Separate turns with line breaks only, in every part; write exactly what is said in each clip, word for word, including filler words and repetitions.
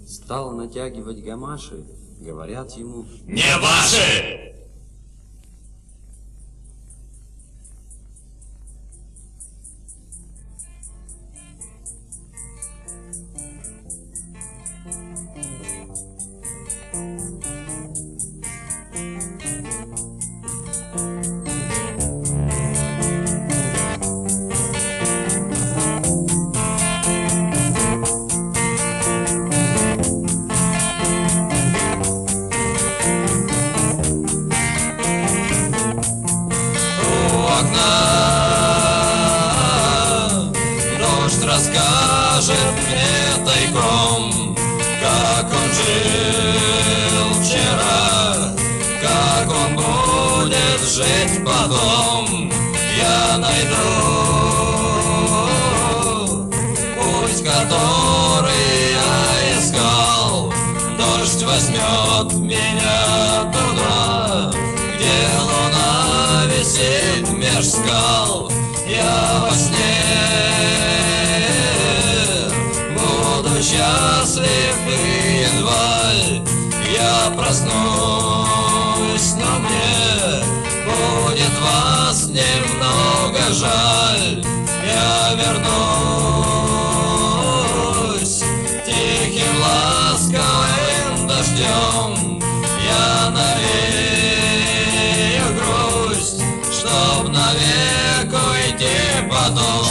Стал натягивать гамаши, говорят ему:
«Не ваши!» Дождь расскажет мне тайком, как он жил вчера, как он будет жить потом. Я найду путь, который я искал. Дождь возьмет меня туда, где луна висит меж скал. Я во сне буду счастлив, и едва я проснусь, но мне будет вас немного жаль. Я вернусь тихим ласковым дождем, я навею грусть, чтоб навек уйти потом.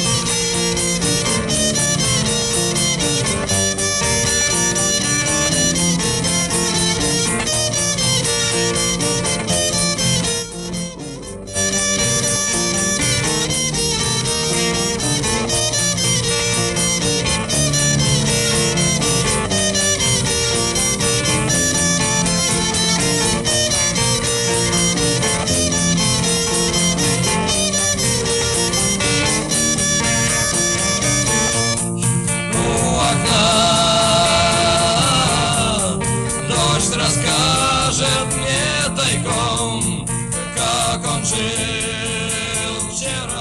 Дождь расскажет мне тайком, как он жил вчера.